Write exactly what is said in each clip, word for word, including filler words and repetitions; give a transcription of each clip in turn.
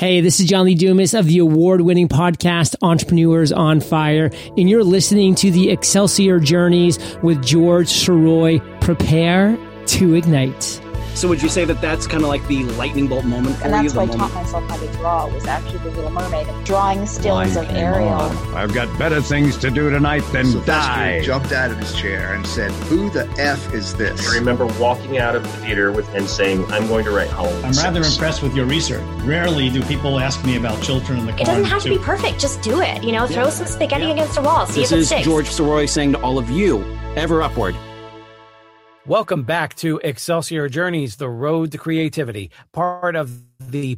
Hey, this is John Lee Dumas of the award-winning podcast Entrepreneurs on Fire, and you're listening to the Excelsior Journeys with George Sirois. Prepare to ignite. So would you say that that's kind of like the lightning bolt moment for and you? And that's why I moment? taught myself how to draw, was actually The Little Mermaid, drawing stills of Ariel. On. I've got better things to do tonight than Sylvester die. Jumped out of his chair and said, "Who the F is this?" I remember walking out of the theater with and saying, "I'm going to write Halloween." I'm rather impressed with your research. Rarely do people ask me about Children in the Corn. It doesn't have too. to be perfect. Just do it. You know, throw yeah. some spaghetti yeah. against a wall. See this if it is sticks. George Sirois saying to all of you, ever upward. Welcome back to Excelsior Journeys, the road to creativity, part of the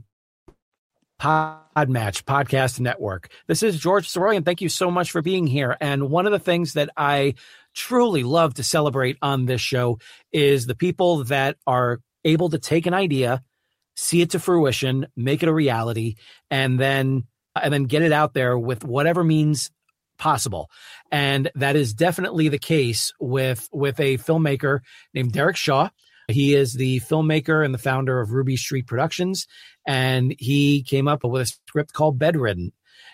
Podmatch Podcast Network. This is George Sirois, and thank you so much for being here. And one of the things that I truly love to celebrate on this show is the people that are able to take an idea, see it to fruition, make it a reality, and then and then get it out there with whatever means possible. And that is definitely the case with with a filmmaker named Derek Shaw. He is the filmmaker and the founder of Ruby Street Productions, and he came up with a script called Bedridden.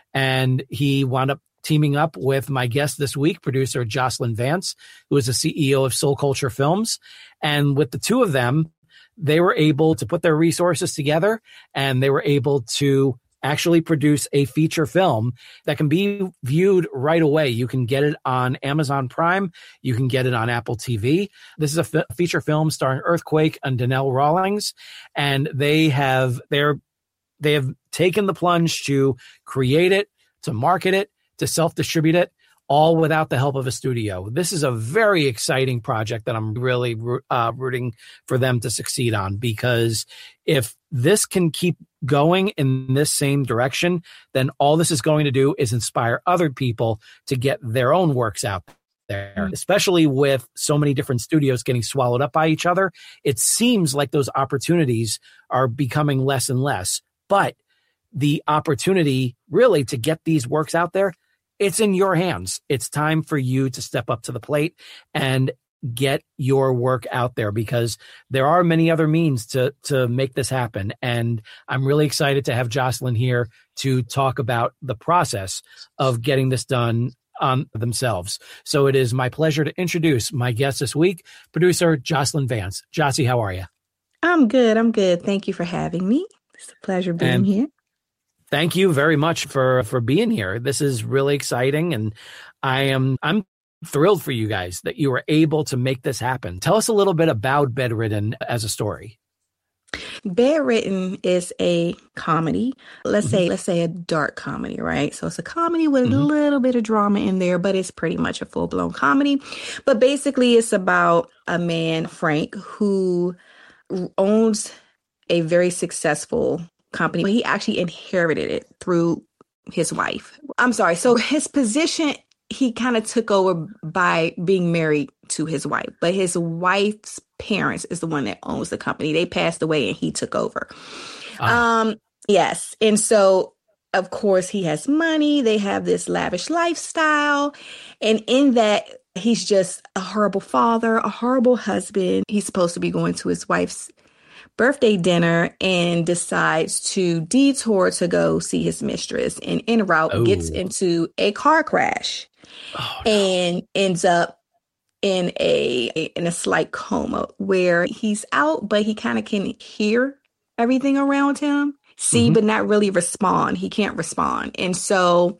And he wound up teaming up with my guest this week, producer Jocelyn Vance, who is the C E O of Soul Culture Films. And with the two of them, they were able to put their resources together, and they were able to actually produce a feature film that can be viewed right away. You can get it on Amazon Prime. You can get it on Apple T V. This is a f- feature film starring Earthquake and Donnell Rawlings, and they have they're they have taken the plunge to create it, to market it, to self-distribute it, all without the help of a studio. This is a very exciting project that I'm really uh, rooting for them to succeed on, because if this can keep going in this same direction, then all this is going to do is inspire other people to get their own works out there, mm-hmm. especially with so many different studios getting swallowed up by each other. It seems like those opportunities are becoming less and less, but the opportunity really to get these works out there, it's in your hands. It's time for you to step up to the plate and get your work out there, because there are many other means to to make this happen. And I'm really excited to have Jocelyn here to talk about the process of getting this done on themselves. So it is my pleasure to introduce my guest this week, producer Jocelyn Vance. Jossie, how are you? I'm good. I'm good. Thank you for having me. It's a pleasure being and here. Thank you very much for, for being here. This is really exciting, and I am I'm thrilled for you guys that you were able to make this happen. Tell us a little bit about Bedridden as a story. Bedridden is a comedy. Let's Mm-hmm. say let's say a dark comedy, right? So it's a comedy with Mm-hmm. a little bit of drama in there, but it's pretty much a full-blown comedy. But basically it's about a man, Frank, who owns a very successful company. He actually inherited it through his wife. I'm sorry. So his position, he kind of took over by being married to his wife, but his wife's parents is the one that owns the company. They passed away and he took over. Ah. Um, yes. And so, of course, he has money. They have this lavish lifestyle. And in that, he's just a horrible father, a horrible husband. He's supposed to be going to his wife's birthday dinner and decides to detour to go see his mistress, and en route oh. gets into a car crash oh, no. and ends up in a in a slight coma where he's out, but he kind of can hear everything around him, see, mm-hmm. but not really respond. He can't respond. And so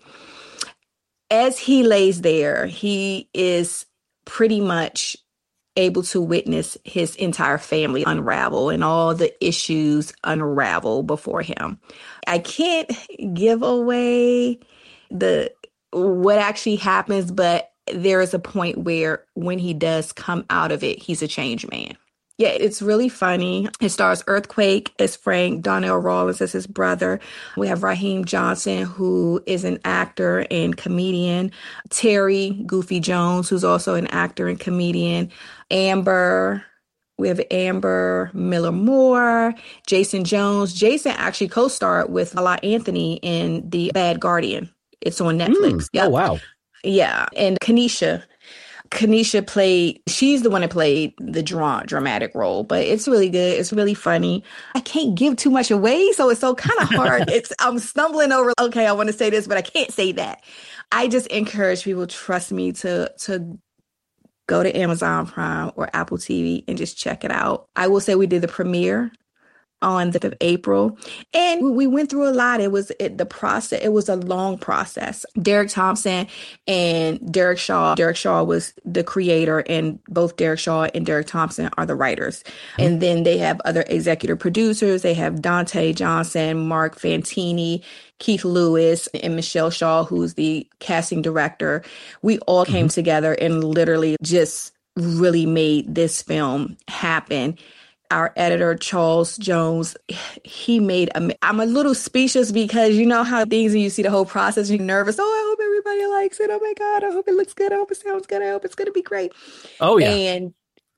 as he lays there, he is pretty much able to witness his entire family unravel and all the issues unravel before him. I can't give away the what actually happens, but there is a point where when he does come out of it, he's a changed man. Yeah, it's really funny. It stars Earthquake as Frank, Donnell Rawlings as his brother. We have Raheem Johnson, who is an actor and comedian. Terry Goofy Jones, who's also an actor and comedian. Amber, we have Amber Miller-Moore, Jason Jones. Jason actually co-starred with Lala Anthony in The Bad Guardian. It's on Netflix. Mm. Yep. Oh, wow. Yeah. And Kanisha. Kanisha played, she's the one that played the dra- dramatic role, but it's really good. It's really funny. I can't give too much away, so it's so kind of hard. It's I'm stumbling over, okay, I want to say this, but I can't say that. I just encourage people, trust me, to to go to Amazon Prime or Apple T V and just check it out. I will say we did the premiere on the fifth of April. And we went through a lot. It was it, the process. It was a long process. Derek Thompson and Derek Shaw. Derek Shaw was the creator, and both Derek Shaw and Derek Thompson are the writers. Mm-hmm. And then they have other executive producers. They have Dante Johnson, Mark Fantini, Keith Lewis, and Michelle Shaw, who's the casting director. We all came mm-hmm. together and literally just really made this film happen. Our editor, Charles Jones, he made, a, I'm a little speechless because you know how things, and you see the whole process, you're nervous. Oh, I hope everybody likes it. Oh my God, I hope it looks good. I hope it sounds good. I hope it's going to be great. Oh yeah. And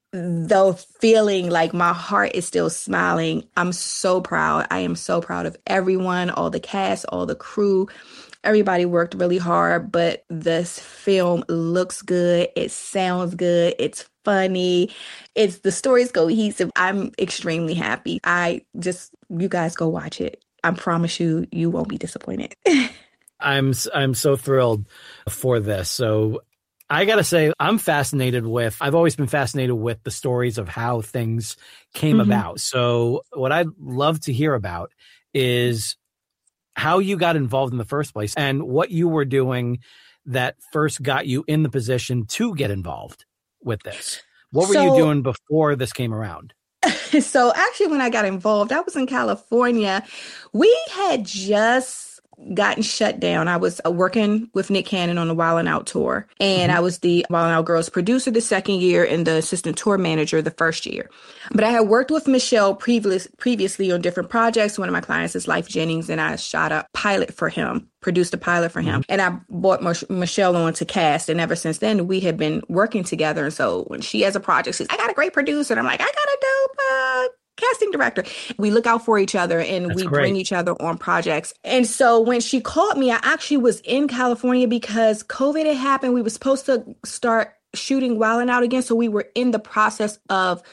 the feeling, like my heart is still smiling. I'm so proud. I am so proud of everyone, all the cast, all the crew. Everybody worked really hard, but this film looks good. It sounds good. It's funny. It's the story's cohesive. I'm extremely happy. I just, you guys go watch it. I promise you, you won't be disappointed. I'm I'm so thrilled for this. So I got to say, I'm fascinated with, I've always been fascinated with the stories of how things came mm-hmm. about. So what I'd love to hear about is how you got involved in the first place and what you were doing that first got you in the position to get involved with this. What were so, you doing before this came around? So actually, when I got involved, I was in California. We had just gotten shut down. I was uh, working with Nick Cannon on the Wild 'N Out tour, and mm-hmm. I was the Wild 'N Out Girls producer the second year and the assistant tour manager the first year. But I had worked with Michelle previous, previously on different projects. One of my clients is Life Jennings, and I shot a pilot for him, produced a pilot for him. Mm-hmm. And I brought Mich- Michelle on to cast, and ever since then, we have been working together. And so when she has a project, she's, I got a great producer, and I'm like, I got a dope uh, casting director. We look out for each other, and That's we great. bring each other on projects. And so when she called me, I actually was in California because COVID had happened. We were supposed to start shooting Wild 'N Out again. So we were in the process of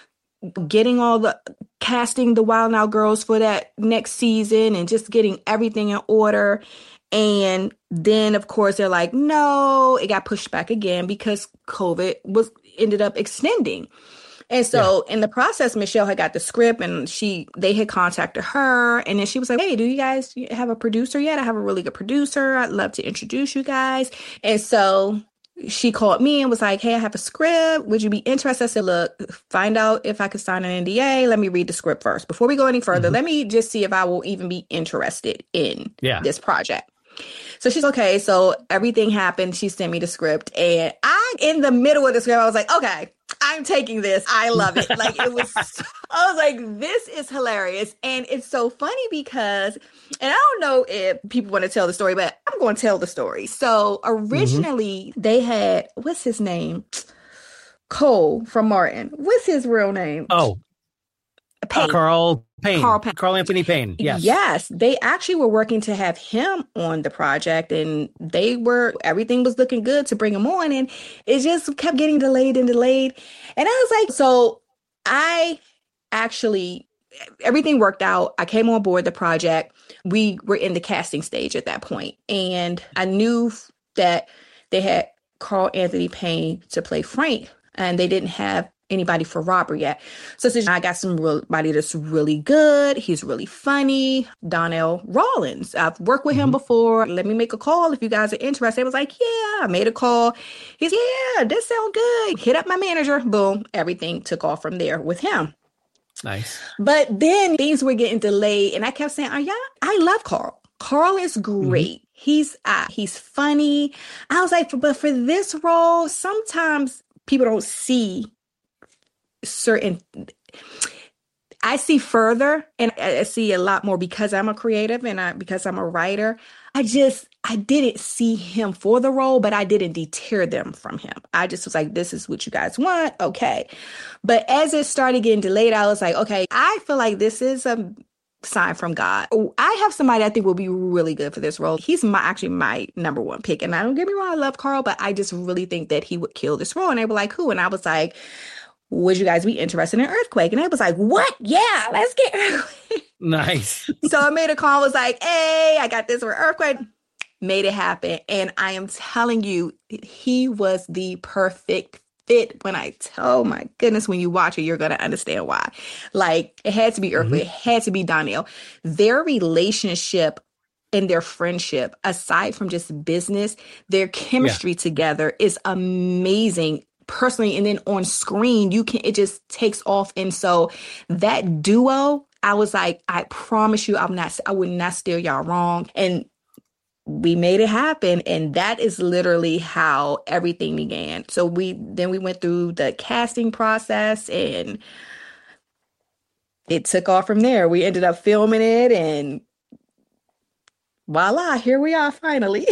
getting all the casting the Wild 'N Out Girls for that next season and just getting everything in order. And then, of course, they're like, no, it got pushed back again because COVID was ended up extending. And so yeah. in the process, Michelle had got the script, and she they had contacted her, and then she was like, hey, do you guys have a producer yet? I have a really good producer. I'd love to introduce you guys. And so she called me and was like, hey, I have a script. Would you be interested? I said, look, find out if I could sign an N D A. Let me read the script first. Before we go any further, mm-hmm. let me just see if I will even be interested in yeah. this project. So she's okay. So everything happened. She sent me the script, and I, in the middle of the script, I was like, okay, I'm taking this. I love it. Like it was, I was like, this is hilarious. And it's so funny because, and I don't know if people want to tell the story, but I'm going to tell the story. So originally mm-hmm. they had, what's his name? Cole from Martin. What's his real name? Oh, Payne. Carl Payne. Carl Payne. Carl Anthony Payne. Yes. Yes. They actually were working to have him on the project, and they were, everything was looking good to bring him on, and it just kept getting delayed and delayed. And I was like, so I actually, everything worked out. I came on board the project. We were in the casting stage at that point, and I knew that they had Carl Anthony Payne to play Frank, and they didn't have anybody for Robert yet. So since I got somebody that's really good, he's really funny, Donnell Rawlins. I've worked with mm-hmm. him before. Let me make a call if you guys are interested. I was like, yeah, I made a call. He's, yeah, this sounds good. Hit up my manager. Boom. Everything took off from there with him. Nice. But then things were getting delayed, and I kept saying, oh yeah, I love Carl. Carl is great. Mm-hmm. He's uh, he's funny. I was like, but for this role, sometimes people don't see certain, I see further, and I see a lot more because I'm a creative and I because I'm a writer. I just, I didn't see him for the role, but I didn't deter them from him. I just was like, this is what you guys want. Okay. But as it started getting delayed, I was like, okay, I feel like this is a sign from God. I have somebody I think will be really good for this role. He's my actually my number one pick. And I don't get me wrong, I love Carl, but I just really think that he would kill this role. And they were like, who? And I was like, would you guys be interested in Earthquake? And I was like, what? Yeah, let's get Earthquake. Nice. So I made a call, was like, hey, I got this for Earthquake. Made it happen. And I am telling you, he was the perfect fit. When I tell, my goodness, when you watch it, you're going to understand why. Like, it had to be Earthquake. Mm-hmm. It had to be Donnell. Their relationship and their friendship, aside from just business, their chemistry yeah. together is amazing. Personally, and then on screen, you can, it just takes off. And so that duo, I was like, I promise you, I'm not, I would not steer y'all wrong. And we made it happen. And that is literally how everything began. So we, then we went through the casting process and it took off from there. We ended up filming it and voila, here we are finally.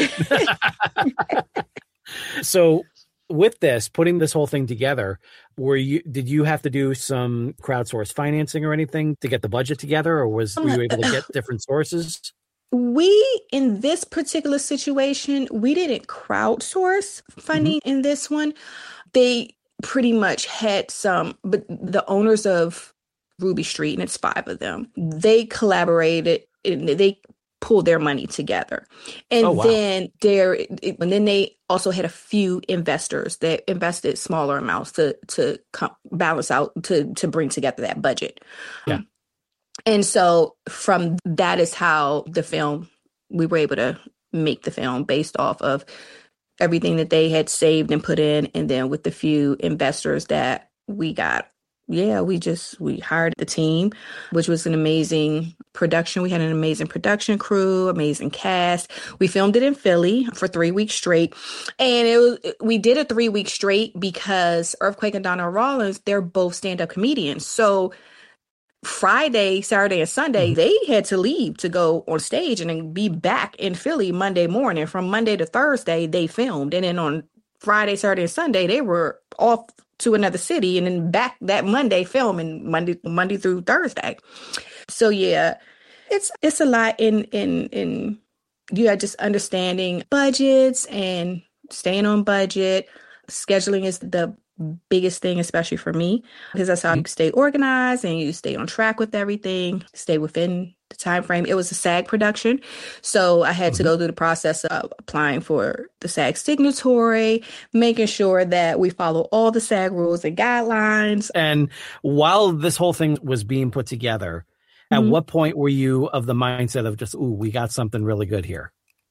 So with this, putting this whole thing together, were you, did you have to do some crowdsourced financing or anything to get the budget together, or was were you able to get different sources? We, in this particular situation, we didn't crowdsource funding mm-hmm. in this one. They pretty much had some, but the owners of Ruby Street, and it's five of them, they collaborated and they pulled their money together. And oh, wow. then there, and then they also had a few investors that invested smaller amounts to to come, balance out to to bring together that budget. Yeah. Um, and so from that is how the film, we were able to make the film based off of everything that they had saved and put in, and then with the few investors that we got. Yeah, we just, we hired the team, which was an amazing production. We had an amazing production crew, amazing cast. We filmed it in Philly for three weeks straight. And it was, we did it three weeks straight because Earthquake and Donnell Rawlings, they're both stand-up comedians. So Friday, Saturday, and Sunday, mm-hmm. they had to leave to go on stage and then be back in Philly Monday morning. From Monday to Thursday, they filmed. And then on Friday, Saturday, and Sunday, they were off to another city and then back that Monday filming Monday, Monday through Thursday. So yeah, it's it's a lot in in in yeah, just understanding budgets and staying on budget. Scheduling is the biggest thing, especially for me, because that's how you stay organized and you stay on track with everything, stay within the time frame. It was a SAG production, so I had mm-hmm. to go through the process of applying for the SAG signatory, making sure that we follow all the SAG rules and guidelines. And while this whole thing was being put together, at mm-hmm. what point were you of the mindset of just, ooh, we got something really good here?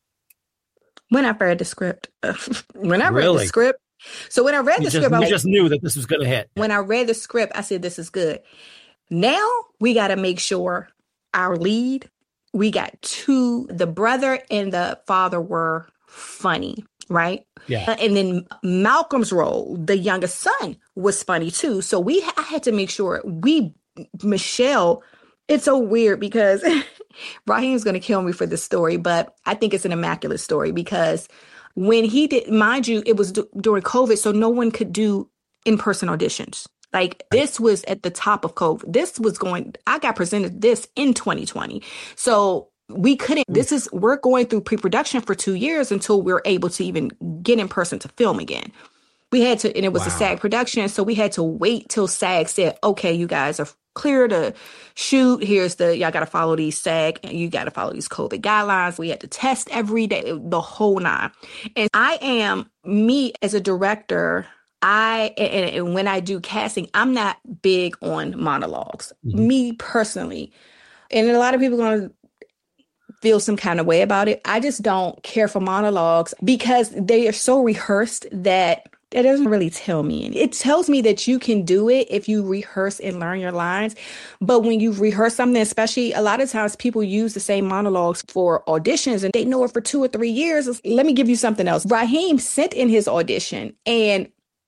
When I read the script. when I read really? the script, So when I read the you script, just, I you just knew that this was going to hit. When I read the script, I said, this is good. Now we got to make sure our lead, we got two, the brother and the father were funny, right? Yeah. Uh, and then Malcolm's role, the youngest son, was funny too. So we, I had to make sure we, Michelle, it's so weird because Raheem's going to kill me for this story, but I think it's an immaculate story because when he did, mind you, it was d- during COVID, so no one could do in-person auditions. Like, this was at the top of COVID. This was going, I got presented this in twenty twenty. So we couldn't, this is, we're going through pre-production for two years until we're able to even get in person to film again. We had to, and it was wow. a SAG production. So we had to wait till SAG said, okay, you guys are clear to shoot. Here's the, y'all got to follow these SAG and you got to follow these COVID guidelines. We had to test every day, the whole nine. And I am, me as a director, I, and, and when I do casting, I'm not big on monologues, mm-hmm. me personally. And a lot of people are going to feel some kind of way about it. I just don't care for monologues because they are so rehearsed that it doesn't really tell me. It tells me that you can do it if you rehearse and learn your lines. But when you rehearse something, especially a lot of times people use the same monologues for auditions and they know it for two or three years. Let me give you something else. Raheem sent in his audition and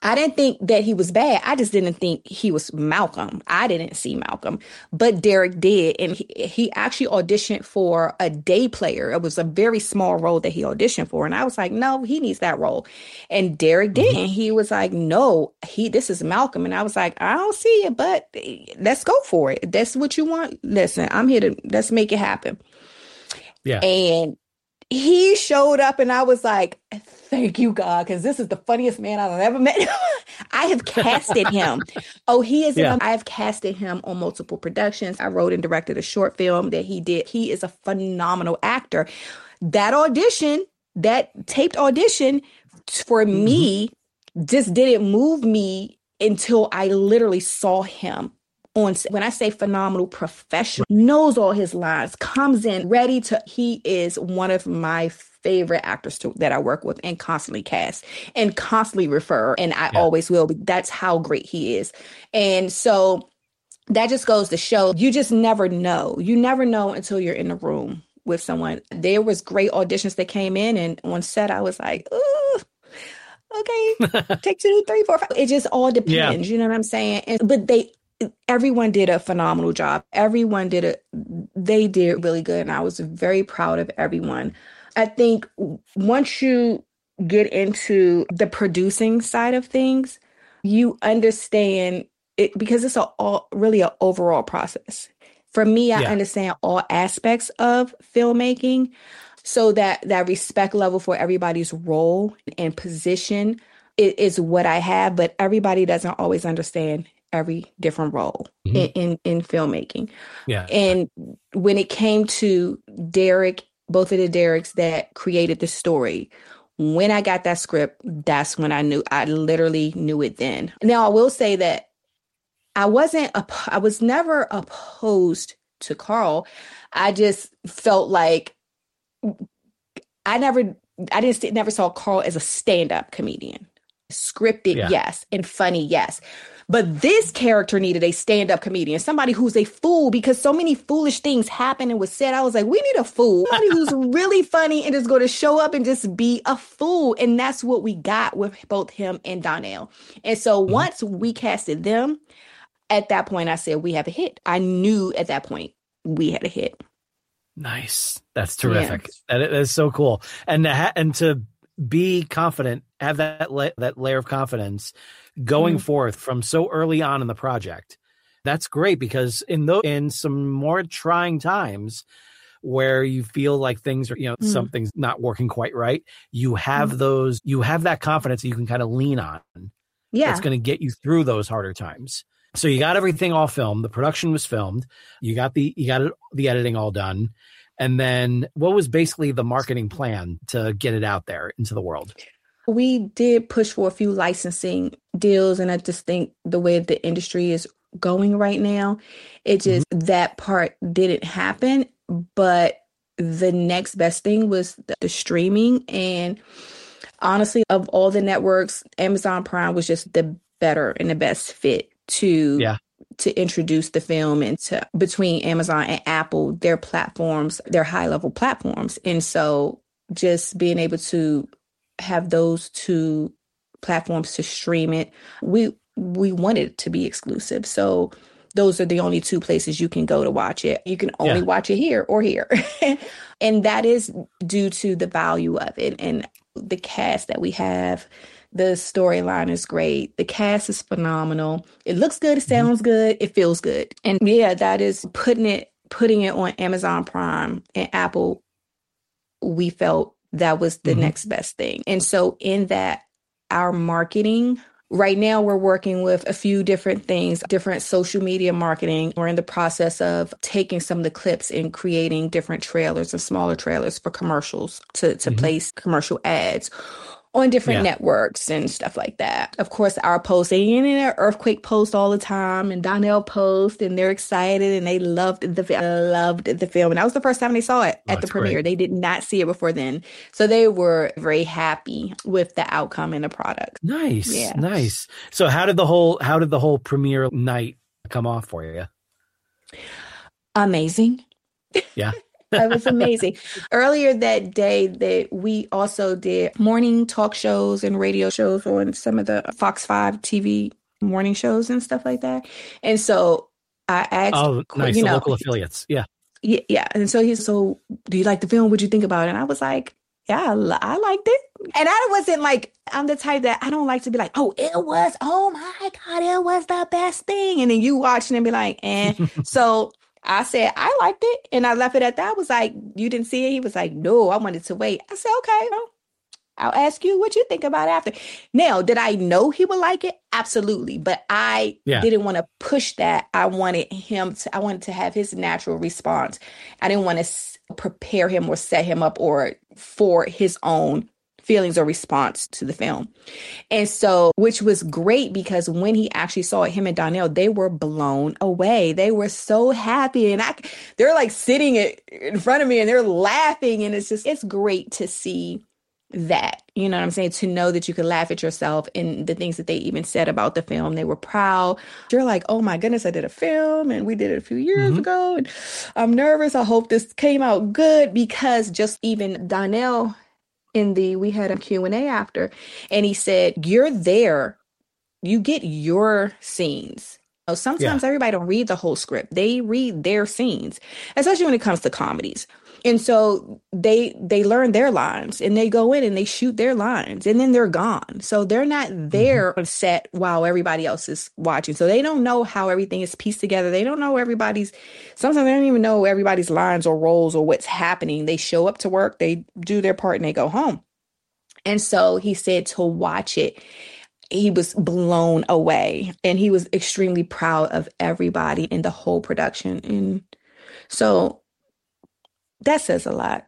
I didn't think that he was bad. I just didn't think he was Malcolm. I didn't see Malcolm, but Derek did. And he, he actually auditioned for a day player. It was a very small role that he auditioned for. And I was like, no, he needs that role. And Derek didn't. Mm-hmm. He was like, no, he, this is Malcolm. And I was like, I don't see it, but let's go for it. That's what you want. Listen, I'm here to, let's make it happen. Yeah. And he showed up and I was like, thank you, God, because this is the funniest man I've ever met. I have casted him. Oh, he is. Yeah. I have casted him on multiple productions. I wrote and directed a short film that he did. He is a phenomenal actor. That audition, that taped audition for mm-hmm. me just didn't move me until I literally saw him. On when I say phenomenal, professional, knows all his lines, comes in ready to, he is one of my favorite actors to, that I work with and constantly cast and constantly refer. And I yeah. always will. But that's how great he is. And so that just goes to show you just never know. You never know until you're in the room with someone. There was great auditions that came in and on set, I was like, ooh. Okay, take two, three, four, five. It just all depends. Yeah. You know what I'm saying? And, but they, everyone did a phenomenal job. Everyone did it. They did really good. And I was very proud of everyone. I think once you get into the producing side of things, you understand it because it's a all, really an overall process. For me, I yeah. understand all aspects of filmmaking. So that that respect level for everybody's role and position is, is what I have. But everybody doesn't always understand every different role mm-hmm. in, in, in filmmaking. Yeah. And when it came to Derek, both of the Dereks that created the story, when I got that script, that's when I knew, I literally knew it then. Now, I will say that I wasn't, I was never opposed to Carl. I just felt like I never, I didn't, never saw Carl as a stand-up comedian. Scripted, yeah. yes, and funny, yes. But this character needed a stand-up comedian, somebody who's a fool, because so many foolish things happened and was said. I was like, we need a fool, somebody who's really funny and is going to show up and just be a fool. And that's what we got with both him and Donnell. And so mm-hmm. once we casted them, at that point, I said, we have a hit. I knew at that point we had a hit. Nice. That's terrific. Yeah. That is so cool. And to, ha- and to be confident, have that la- that layer of confidence going mm-hmm. forth from so early on in the project. That's great because in those in some more trying times where you feel like things are, you know, mm-hmm. something's not working quite right, you have mm-hmm. those, you have that confidence that you can kind of lean on. Yeah. That's going to get you through those harder times. So you got everything all filmed. The production was filmed. You got the, you got it, the editing all done. And then what was basically the marketing plan to get it out there into the world? We did push for a few licensing deals. And I just think the way the industry is going right now, it just, mm-hmm. that part didn't happen. But the next best thing was the, the streaming. And honestly, of all the networks, Amazon Prime was just the better and the best fit to yeah. to introduce the film into between Amazon and Apple, their platforms, their high level platforms. And so just being able to have those two platforms to stream it, we we wanted it to be exclusive. So those are the only two places you can go to watch it. You can only yeah. watch it here or here. And that is due to the value of it and the cast that we have. The storyline is great. The cast is phenomenal. It looks good. It sounds mm-hmm. good. It feels good. And yeah, that is putting it, putting it on Amazon Prime and Apple. We felt that was the mm-hmm. next best thing. And so in that, our marketing, right now we're working with a few different things, different social media marketing. We're in the process of taking some of the clips and creating different trailers and smaller trailers for commercials to, to mm-hmm. place commercial ads on different yeah. networks and stuff like that. Of course, our posting and an earthquake post all the time, and Donnell post, and they're excited and they loved the film. Loved the film, and that was the first time they saw it oh, at the premiere. Great. They did not see it before then, so they were very happy with the outcome and the product. Nice, yeah. nice. So, how did the whole how did the whole premiere night come off for you? Amazing. Yeah. It was amazing. Earlier that day, that we also did morning talk shows and radio shows on some of the Fox five T V morning shows and stuff like that. And so I asked, oh, nice, you the know, local affiliates. Yeah. Yeah. Yeah. And so he's, so do you like the film? What'd you think about it? And I was like, yeah, I, li- I liked it. And I wasn't like, I'm the type that I don't like to be like, oh, it was, oh my God, it was the best thing. And then you watching and be like, eh. So I said, I liked it. And I left it at that. I was like, you didn't see it? He was like, no, I wanted to wait. I said, okay, well, I'll ask you what you think about it after. Now, did I know he would like it? Absolutely. But I yeah. didn't want to push that. I wanted him to, I wanted to have his natural response. I didn't want to s- prepare him or set him up or for his own feelings or response to the film. And so, which was great because when he actually saw it, him and Donnell, they were blown away. They were so happy. And I, they're like sitting in front of me and they're laughing. And it's just, it's great to see that, you know what I'm saying? To know that you can laugh at yourself and the things that they even said about the film. They were proud. You're like, oh my goodness, I did a film and we did it a few years mm-hmm. ago. And I'm nervous. I hope this came out good, because just even Donnell in the, we had a Q and A after, and he said, you're there. You get your scenes. So sometimes yeah. everybody don't read the whole script. They read their scenes, especially when it comes to comedies. And so they they learn their lines and they go in and they shoot their lines and then they're gone. So they're not there mm-hmm. on set while everybody else is watching. So they don't know how everything is pieced together. They don't know everybody's, sometimes they don't even know everybody's lines or roles or what's happening. They show up to work, they do their part and they go home. And so he said to watch it, he was blown away and he was extremely proud of everybody in the whole production. And so that says a lot.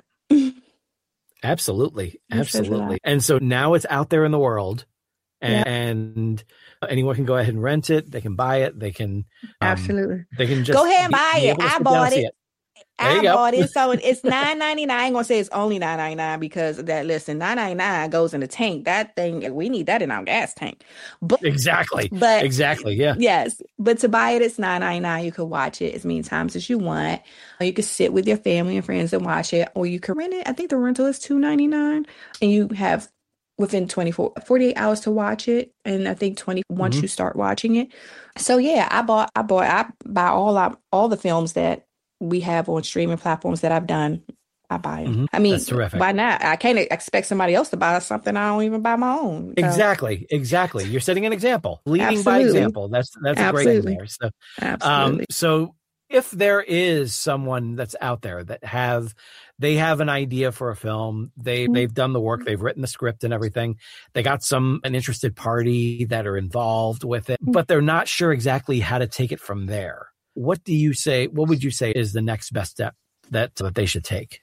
Absolutely. Absolutely. And so now it's out there in the world and, yeah. and anyone can go ahead and rent it. They can buy it. They can. Um, Absolutely. They can just go ahead and buy be, it. Be I bought it. it. I bought it. So it's nine ninety-nine. I ain't going to say it's only nine ninety-nine because that, listen, nine ninety-nine goes in the tank. That thing, we need that in our gas tank. But Exactly. But exactly. Yeah. Yes. But to buy it, it's nine ninety-nine. You could watch it as many times as you want. Or you could sit with your family and friends and watch it. Or you could rent it. I think the rental is two ninety-nine. And you have within twenty-four, forty-eight hours to watch it. And I think twenty once mm-hmm. you start watching it. So yeah, I bought, I bought, I buy all, I, all the films that we have on streaming platforms that I've done. I buy them. Mm-hmm. I mean, that's terrific. Why not? I can't expect somebody else to buy something I don't even buy my own. So. Exactly. Exactly. You're setting an example, leading Absolutely. by example. That's, that's a Absolutely. great thing there. So, Absolutely. Um, so if there is someone that's out there that have, they have an idea for a film, they, mm-hmm. they've done the work, they've written the script and everything. They got some, an interested party that are involved with it, but they're not sure exactly how to take it from there. What do you say? What would you say is the next best step that, that they should take?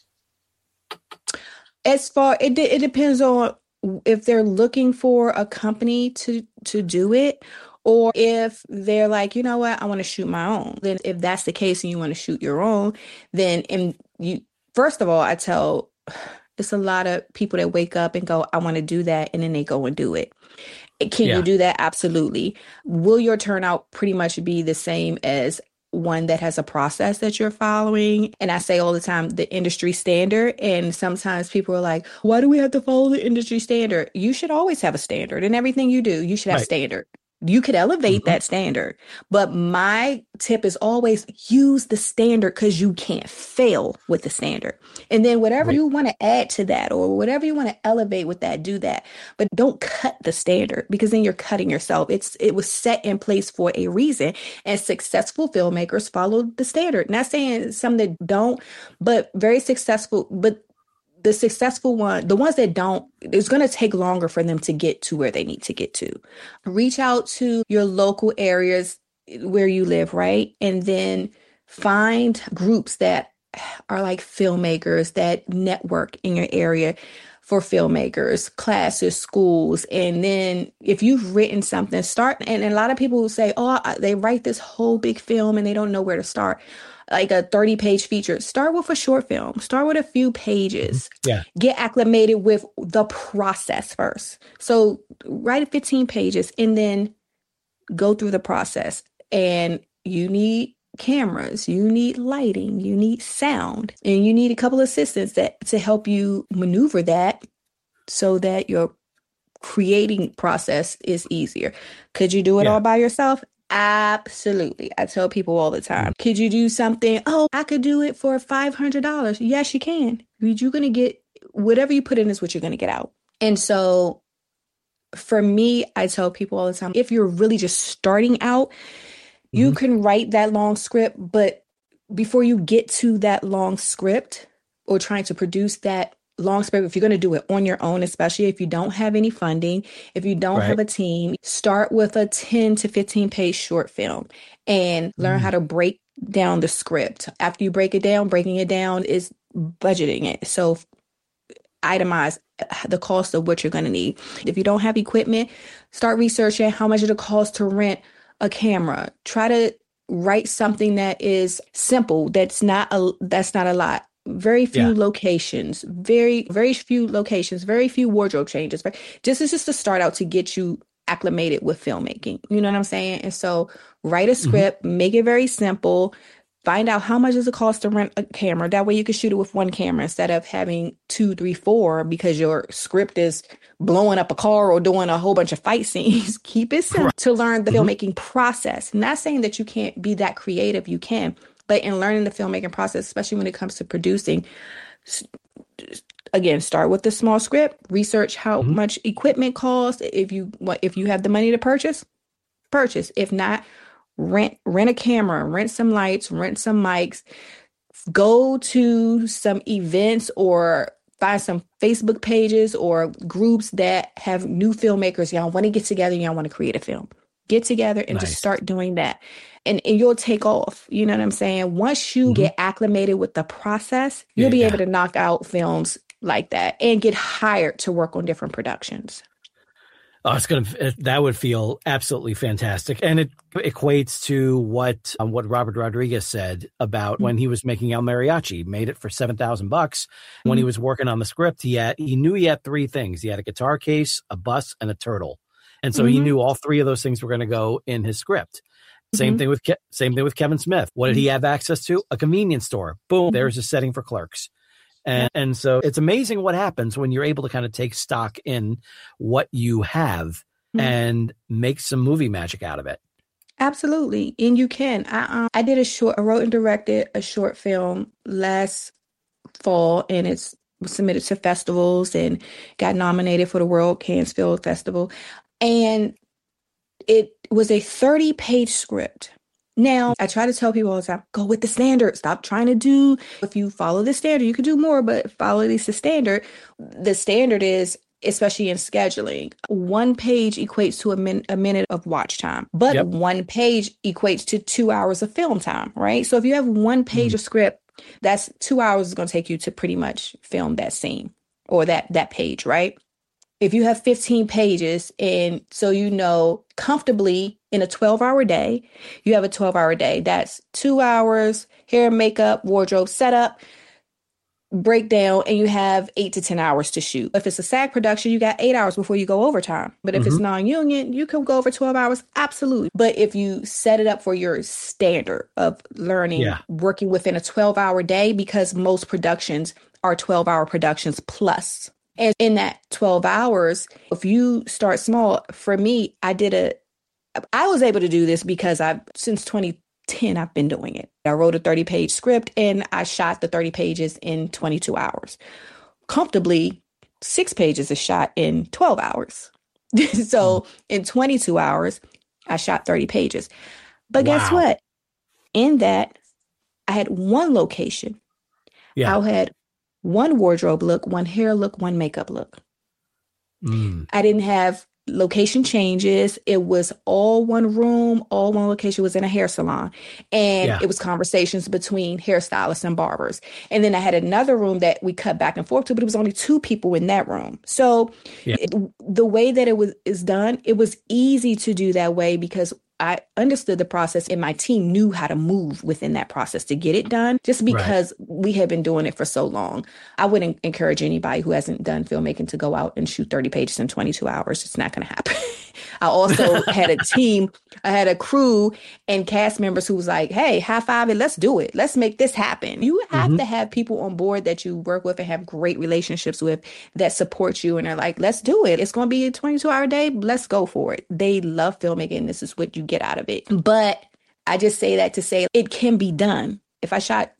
As far it it depends on if they're looking for a company to to do it, or if they're like, you know what, I want to shoot my own. Then if that's the case and you want to shoot your own, then and you first of all, I tell it's a lot of people that wake up and go, I want to do that, and then they go and do it. Can yeah. you do that? Absolutely. Will your turnout pretty much be the same as one that has a process that you're following? And I say all the time, the industry standard. And sometimes people are like, why do we have to follow the industry standard? You should always have a standard in everything you do. You should have right. standard. You could elevate mm-hmm. that standard. But my tip is always use the standard because you can't fail with the standard. And then whatever right. you want to add to that or whatever you want to elevate with that, do that. But don't cut the standard because then you're cutting yourself. It's It was set in place for a reason. And successful filmmakers follow the standard. Not saying some that don't, but very successful, but the successful one, the ones that don't, it's going to take longer for them to get to where they need to get to. Reach out to your local areas where you live, right? And then find groups that are like filmmakers that network in your area for filmmakers, classes, schools. And then if you've written something, start. And a lot of people will say, oh, they write this whole big film and they don't know where to start. Like a thirty page feature, start with a short film, start with a few pages, yeah. get acclimated with the process first. So write fifteen pages and then go through the process. And you need cameras, you need lighting, you need sound, and you need a couple assistants that to help you maneuver that so that your creating process is easier. Could you do it yeah. all by yourself? Absolutely. I tell people all the time, could you do something? Oh, I could do it for five hundred dollars. Yes, you can. You're going to get whatever you put in is what you're going to get out. And so for me, I tell people all the time, if you're really just starting out, you mm-hmm. can write that long script, but before you get to that long script or trying to produce that long script, if you're going to do it on your own, especially if you don't have any funding, if you don't right. have a team, start with a ten to fifteen page short film and learn mm. how to break down the script. After you break it down, breaking it down is budgeting it. So itemize the cost of what you're going to need. If you don't have equipment, start researching how much it'll cost to rent a camera. Try to write something that is simple. That's not a, that's not a lot. Very few yeah. locations, very, very few locations, very few wardrobe changes. But this is just to start out to get you acclimated with filmmaking. You know what I'm saying? And so write a script, mm-hmm. make it very simple. Find out how much does it cost to rent a camera. That way you can shoot it with one camera instead of having two, three, four because your script is blowing up a car or doing a whole bunch of fight scenes. Keep it simple right. to learn the mm-hmm. filmmaking process. Not saying that you can't be that creative. You can. But in learning the filmmaking process, especially when it comes to producing, again, start with the small script, research how mm-hmm. much equipment costs. If you if you have the money to purchase, purchase. If not, rent rent a camera, rent some lights, rent some mics, go to some events or find some Facebook pages or groups that have new filmmakers. Y'all want to get together, y'all want to create a film. Get together and nice. Just start doing that. And, and you'll take off. You know what I'm saying? Once you mm-hmm. get acclimated with the process, you'll yeah, be yeah. able to knock out films like that and get hired to work on different productions. Oh, it's going to, that would feel absolutely fantastic. And it equates to what, um, what Robert Rodriguez said about mm-hmm. when he was making El Mariachi, made it for seven thousand bucks. When mm-hmm. he was working on the script, he had, he knew he had three things. He had a guitar case, a bus, and a turtle. And so mm-hmm. he knew all three of those things were going to go in his script. Same mm-hmm. thing with Ke- same thing with Kevin Smith. What did he have access to? A convenience store. Boom, mm-hmm. there's a setting for Clerks. And, yeah. and so it's amazing what happens when you're able to kind of take stock in what you have mm-hmm. and make some movie magic out of it. Absolutely. And you can. I um, I did a short, I wrote and directed a short film last fall, and it's submitted to festivals and got nominated for the World Cannes Film Festival. And it was a thirty page script. Now, I try to tell people all the time, go with the standard. Stop trying to do, if you follow the standard, you can do more, but follow at least the standard. The standard is, especially in scheduling, one page equates to a, min- a minute of watch time, but yep. one page equates to two hours of film time, right? So if you have one page mm. of script, that's two hours is going to take you to pretty much film that scene or that that page, right? If you have fifteen pages, and so you know comfortably in a twelve hour day, you have a twelve hour day. That's two hours, hair, makeup, wardrobe, setup, breakdown, and you have eight to ten hours to shoot. If it's a SAG production, you got eight hours before you go overtime. But if mm-hmm. it's non-union, you can go over twelve hours. Absolutely. But if you set it up for your standard of learning, yeah. working within a twelve hour day, because most productions are twelve hour productions plus. And in that twelve hours, if you start small, for me, I did a, I was able to do this because I've, since twenty ten, I've been doing it. I wrote a thirty page script and I shot the thirty pages in twenty-two hours. Comfortably, six pages is shot in twelve hours. So in twenty-two hours, I shot thirty pages. But wow. guess what? In that, I had one location. Yeah. I had one wardrobe look, one hair look, one makeup look. Mm. I didn't have location changes. It was all one room, all one location. It was in a hair salon. And yeah. it was conversations between hairstylists and barbers. And then I had another room that we cut back and forth to, but it was only two people in that room. So yeah. it, the way that it was is done, it was easy to do that way because I understood the process and my team knew how to move within that process to get it done just because right. we had been doing it for so long. I wouldn't encourage anybody who hasn't done filmmaking to go out and shoot thirty pages in twenty-two hours. It's not going to happen. I also had a team, I had a crew and cast members who was like, hey, high five it, let's do it. Let's make this happen. You have mm-hmm. to have people on board that you work with and have great relationships with that support you and are like, let's do it. It's going to be a twenty-two hour day. Let's go for it. They love filmmaking. This is what you get out of it. But I just say that to say it can be done. If I shot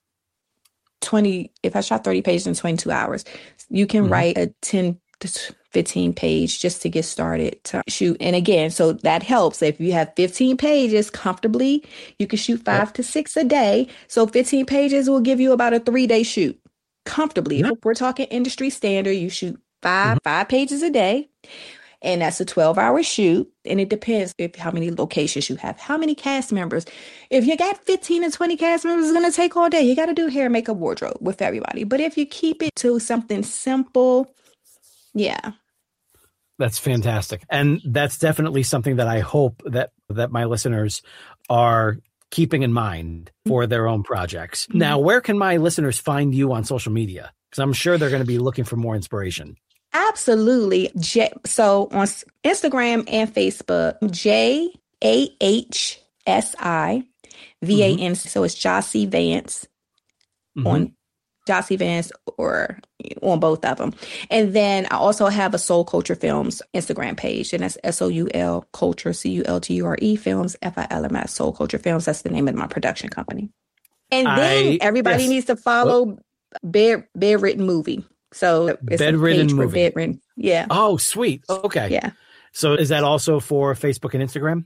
twenty, if I shot thirty pages in twenty-two hours, you can mm-hmm. write a ten to fifteen page just to get started to shoot. And again, so that helps. If you have fifteen pages comfortably, you can shoot five yep. to six a day. So fifteen pages will give you about a three day shoot comfortably. Yep. If we're talking industry standard, you shoot five, mm-hmm. five pages a day. And that's a twelve hour shoot. And it depends if how many locations you have, how many cast members. If you got fifteen and twenty cast members, it's going to take all day. You got to do hair, makeup, wardrobe with everybody. But if you keep it to something simple, yeah. That's fantastic. And that's definitely something that I hope that, that my listeners are keeping in mind for their own projects. Mm-hmm. Now, where can my listeners find you on social media? Because I'm sure they're going to be looking for more inspiration. Absolutely. J- so on Instagram and Facebook, J A H S I V A N. Mm-hmm. So it's Jossie Vance mm-hmm. on Jossie Vance or on both of them. And then I also have a Soul Culture Films Instagram page, and that's S O U L Culture, C U L T U R E Films, F I L M S, Soul Culture Films. That's the name of my production company. And then I, everybody yes. needs to follow Bed Bedridden Movie. So it's Bedridden Movie. Bedridden. Yeah. Oh, sweet. Okay. Yeah. So is that also for Facebook and Instagram?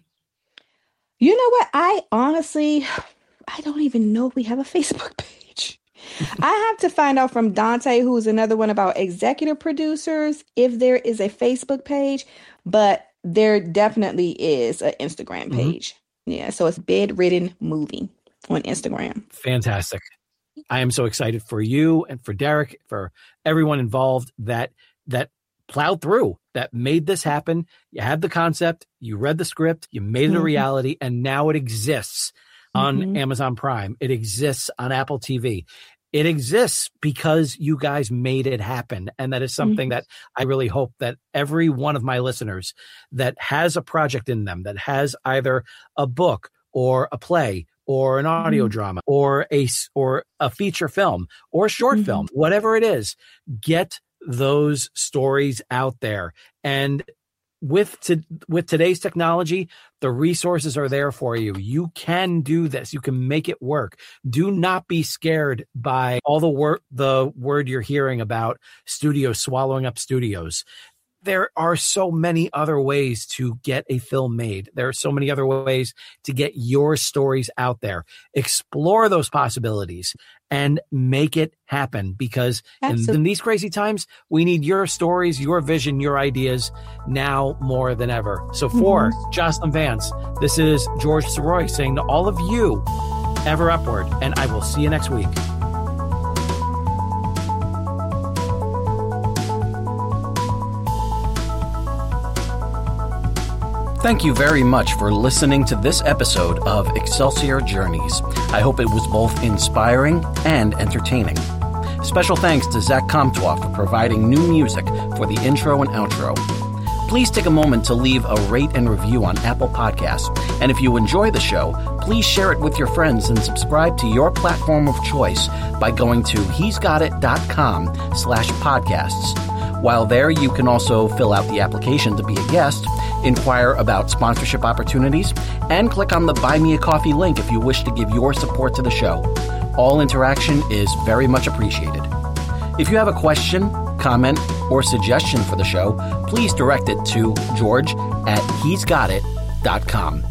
You know what? I honestly, I don't even know if we have a Facebook page. I have to find out from Dante, who's another one of our executive producers, if there is a Facebook page, but there definitely is an Instagram page. Mm-hmm. Yeah. So it's Bedridden Movie on Instagram. Fantastic. I am so excited for you and for Derek, for everyone involved that that plowed through, that made this happen. You had the concept, you read the script, you made it mm-hmm. a reality, and now it exists on mm-hmm. Amazon Prime. It exists on Apple T V. It exists because you guys made it happen. And that is something mm-hmm. that I really hope that every one of my listeners that has a project in them, that has either a book or a play or an audio mm-hmm. drama or a, or a feature film or a short mm-hmm. film, whatever it is, get those stories out there. And with to, with today's technology, the resources are there for you. You can do this. You can make it work. Do not be scared by all the word, the word you're hearing about studios swallowing up studios. There are so many other ways to get a film made. There are so many other ways to get your stories out there. Explore those possibilities and make it happen, because in, in these crazy times, we need your stories, your vision, your ideas now more than ever. So for mm-hmm. Jocelyn Vance, this is George Sirois saying to all of you, ever upward, and I will see you next week. Thank you very much for listening to this episode of Excelsior Journeys. I hope it was both inspiring and entertaining. Special thanks to Zach Comtois for providing new music for the intro and outro. Please take a moment to leave a rate and review on Apple Podcasts. And if you enjoy the show, please share it with your friends and subscribe to your platform of choice by going to he'sgotit.com slash podcasts. While there, you can also fill out the application to be a guest, inquire about sponsorship opportunities, and click on the Buy Me a Coffee link if you wish to give your support to the show. All interaction is very much appreciated. If you have a question, comment, or suggestion for the show, please direct it to George at he's got it dot com.